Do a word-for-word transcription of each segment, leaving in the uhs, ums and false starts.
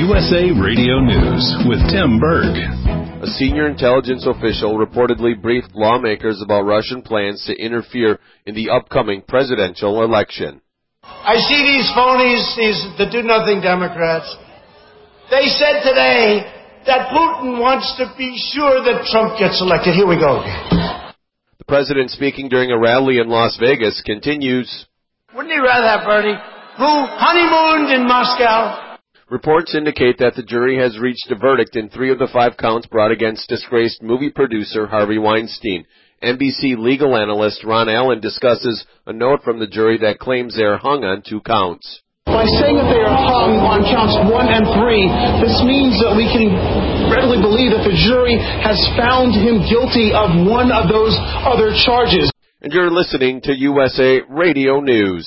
U S A Radio News with Tim Berg. A senior intelligence official reportedly briefed lawmakers about Russian plans to interfere in the upcoming presidential election. I see these phonies, these the do-nothing Democrats. They said today that Putin wants to be sure that Trump gets elected. Here we go again. The president, speaking during a rally in Las Vegas, continues. Wouldn't he rather have Bernie, who honeymooned in Moscow? Reports indicate that the jury has reached a verdict in three of the five counts brought against disgraced movie producer Harvey Weinstein. N B C legal analyst Ron Allen discusses a note from the jury that claims they are hung on two counts. By saying that they are hung on counts one and three, this means that we can readily believe that the jury has found him guilty of one of those other charges. And you're listening to U S A Radio News.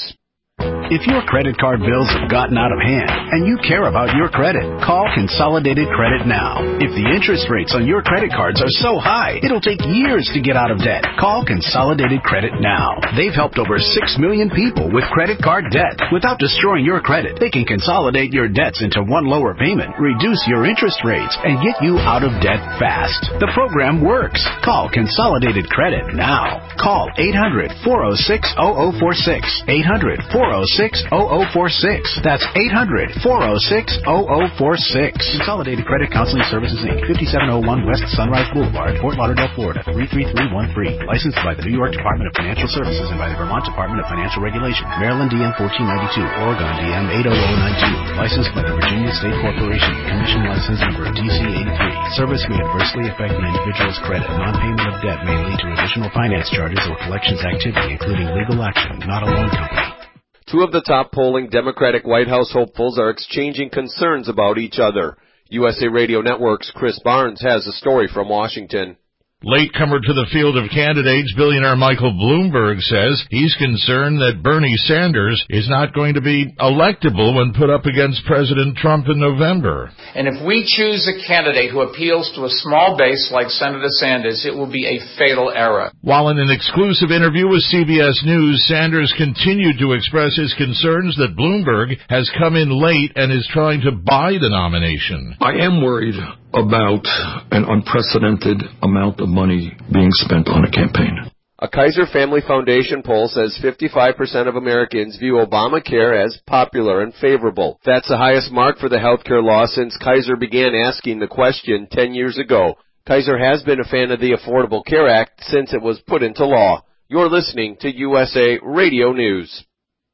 If your credit card bills have gotten out of hand and you care about your credit, call Consolidated Credit now. If the interest rates on your credit cards are so high, it'll take years to get out of debt. Call Consolidated Credit now. They've helped over six million people with credit card debt. Without destroying your credit, they can consolidate your debts into one lower payment, reduce your interest rates, and get you out of debt fast. The program works. Call Consolidated Credit now. Call eight hundred, four oh six, oh oh four six. eight hundred, four oh six, oh oh four six. That's eight hundred, four oh six, oh oh four six. Consolidated Credit Counseling Services, Incorporated, fifty-seven oh one West Sunrise Boulevard, Fort Lauderdale, Florida, three three three one three. Licensed by the New York Department of Financial Services and by the Vermont Department of Financial Regulation. Maryland D M fourteen ninety-two, Oregon D M eight oh oh nine two. Licensed by the Virginia State Corporation. Commission license number T C eighty-three. Service may adversely affect the individual's credit. Non-payment of debt may lead to additional finance charges or collections activity, including legal action, not a loan company. Two of the top polling Democratic White House hopefuls are exchanging concerns about each other. U S A Radio Network's Chris Barnes has a story from Washington. Latecomer to the field of candidates, billionaire Michael Bloomberg says he's concerned that Bernie Sanders is not going to be electable when put up against President Trump in November. And if we choose a candidate who appeals to a small base like Senator Sanders, it will be a fatal error. While in an exclusive interview with C B S News, Sanders continued to express his concerns that Bloomberg has come in late and is trying to buy the nomination. I am worried about an unprecedented amount of money being spent on a campaign. A Kaiser Family Foundation poll says fifty-five percent of Americans view Obamacare as popular and favorable. That's the highest mark for the health care law since Kaiser began asking the question ten years ago. Kaiser has been a fan of the Affordable Care Act since it was put into law. You're listening to U S A Radio News.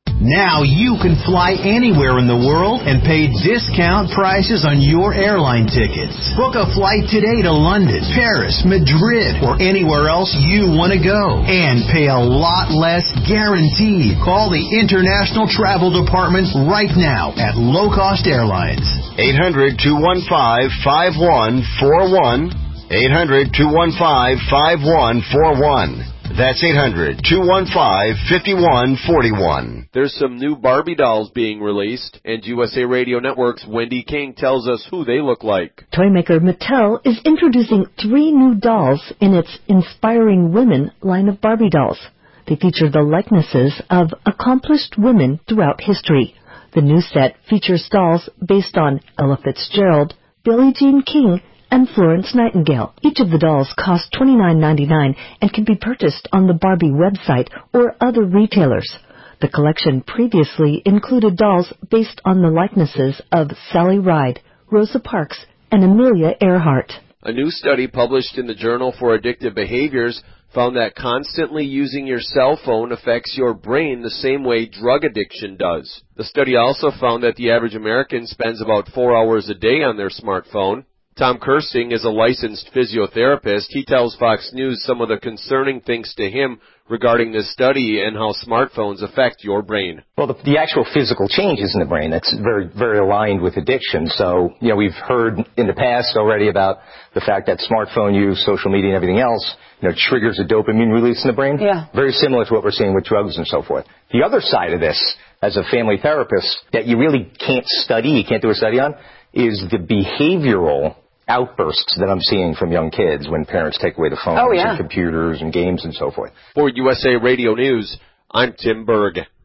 Now you can fly anywhere in the world and pay discount prices on your airline tickets. Book a flight today to London, Paris, Madrid, or anywhere else you want to go. And pay a lot less guaranteed. Call the International Travel Department right now at Low Cost Airlines. eight hundred, two one five, five one four one. eight hundred, two one five, five one four one. That's eight hundred, two one five, five one four one. There's some new Barbie dolls being released, and U S A Radio Network's Wendy King tells us who they look like. Toymaker Mattel is introducing three new dolls in its Inspiring Women line of Barbie dolls. They feature the likenesses of accomplished women throughout history. The new set features dolls based on Ella Fitzgerald, Billie Jean King, and Florence Nightingale. Each of the dolls costs twenty-nine ninety-nine and can be purchased on the Barbie website or other retailers. The collection previously included dolls based on the likenesses of Sally Ride, Rosa Parks, and Amelia Earhart. A new study published in the Journal for Addictive Behaviors found that constantly using your cell phone affects your brain the same way drug addiction does. The study also found that the average American spends about four hours a day on their smartphone. Tom Kirsting is a licensed physiotherapist. He tells Fox News some of the concerning things to him regarding this study and how smartphones affect your brain. Well, the, the actual physical changes in the brain, that's very, very aligned with addiction. So, you know, we've heard in the past already about the fact that smartphone use, social media, and everything else, you know, triggers a dopamine release in the brain. Yeah. Very similar to what we're seeing with drugs and so forth. The other side of this, as a family therapist, that you really can't study, you can't do a study on, is the behavioral outbursts that I'm seeing from young kids when parents take away the phones oh, yeah. and computers and games and so forth. For U S A Radio News, I'm Tim Berg.